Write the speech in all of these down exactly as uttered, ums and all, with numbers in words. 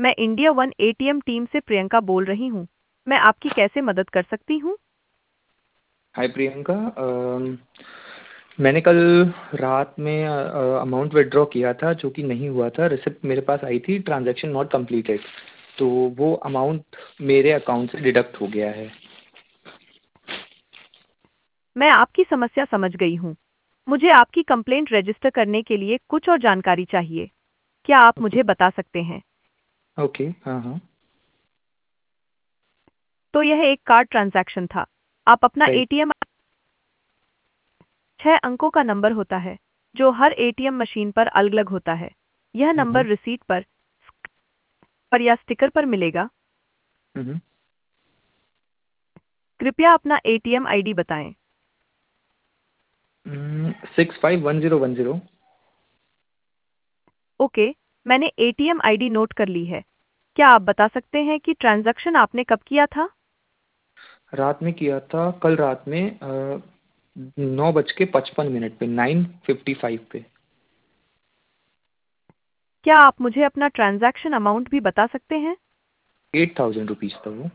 मैं India one ATM team से प्रियंका बोल रही हूँ। मैं आपकी कैसे मदद कर सकती हूँ? हाय प्रियंका। अम, मैंने कल रात में अमाउंट विड्रॉ किया था जो कि नहीं हुआ था। रिसिप्ट मेरे पास आई थी, ट्रांजैक्शन नॉट कंप्लीटेड। तो वो अमाउंट मेरे अकाउंट से डिडक्ट हो गया है। मैं आपकी समस्या समझ गई हूँ। मुझे आपकी कंप्लेंट रजिस्टर करने के लिए कुछ और जानकारी चाहिए। क्या आप ओके। मुझे बता सकते हैं? ओके, हाँ हाँ। तो यह एक कार्ड ट्रांजैक्शन था। आप अपना राइट। एटीएम छह अंकों का नंबर होता है जो हर एटीएम मशीन पर अलग-अलग होता है। यह हम्म नंबर रिसीट पर पर या स्टिकर पर मिलेगा। हम्म कृपया अपना एटीएम आईडी बताएं। Six five one zero one zero. Okay, मैंने एटीएम आईडी नोट कर ली है। क्या आप बता सकते हैं कि ट्रांजैक्शन आपने कब किया था? रात में किया था, कल रात में अ, नौ बज के पचपन मिनट पे, नाइन फिफ्टी फाइव पे। क्या आप मुझे अपना ट्रांजैक्शन अमाउंट भी बता सकते हैं? एट थाउजेंड रुपीज़ था वो।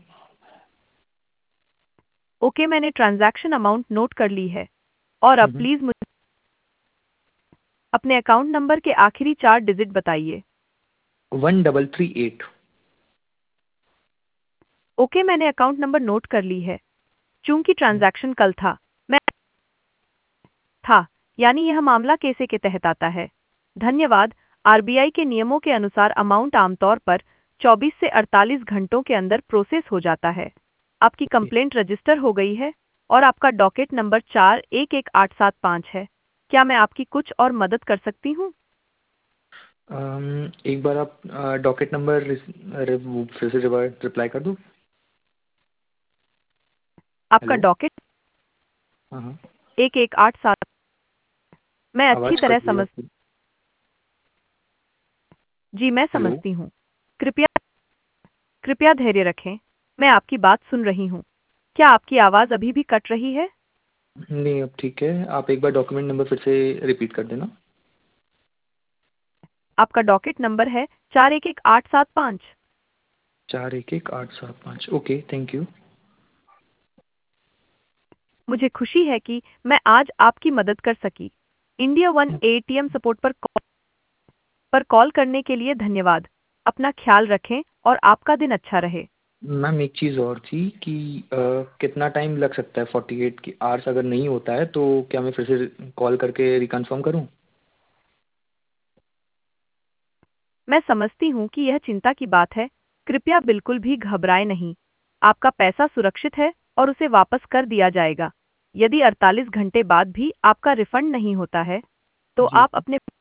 ओके, मैंने ट्रांजैक्शन अमाउंट नोट कर ली है। और अब हम्म प्लीज मुझे अपने अकाउंट नंबर के आखिरी चार डिजिट बताइए। One double three eight. Okay, मैंने अकाउंट नंबर नोट कर ली है। चूंकि ट्रांजैक्शन कल था, मैं था, यानी यह मामला कैसे के तहत आता है। धन्यवाद। आरबीआई के नियमों के अनुसार अमाउंट आमतौर पर चौबीस से अड़तालीस घंटों के अंदर प्रोसेस हो जाता है। आपकी कंप्लेंट रजिस्टर हो गई है और आपका डॉकेट नंबर चार एक एक आठ सात पाँच है। क्या मैं आपकी कुछ और मदद कर सकती हूँ? अम, एक बार आप डॉकेट नंबर फिर से रिप्लाई कर दो। आपका हेलो। डॉकेट हाँ हाँ। एक एक आठ सात। मैं अच्छी आवाज़ तरह कट रही है समझ आपकी। जी, मैं हेलो। समझती हूँ। कृपया कृपया धैर्य रखें। मैं आपकी बात सुन रही हूँ। क्या आपकी आवाज़ अभी भी कट रही है? नहीं, अब ठीक है। आप एक बार डॉक्यूमेंट नंबर फिर से रिपीट कर देना। आपका डॉकेट नंबर है चार एक एक आठ सात पाँच। चार एक एक आठ सात पाँच। Okay, thank you. मुझे खुशी है कि मैं आज आपकी मदद कर सकी। इंडिया वन एटीएम सपोर्ट पर कॉल पर कॉल करने के लिए धन्यवाद। अपना ख्याल रखें और आपका दिन अच्छा रहे। मैम एक चीज़ और थी कि अ, कितना टाइम लग सकता है? फोर्टी एट की आवर्स अगर नहीं होता है तो क्या मैं फिर से कॉल करके रिकन्फर्म करूँ? मैं समझती हूँ कि यह चिंता की बात है। कृपया बिल्कुल भी घबराएं नहीं। आपका पैसा सुरक्षित है और उसे वापस कर दिया जाएगा। यदि अड़तालीस घंटे बाद भी आपका रिफंड नहीं होता है, तो जी आप जी। अपने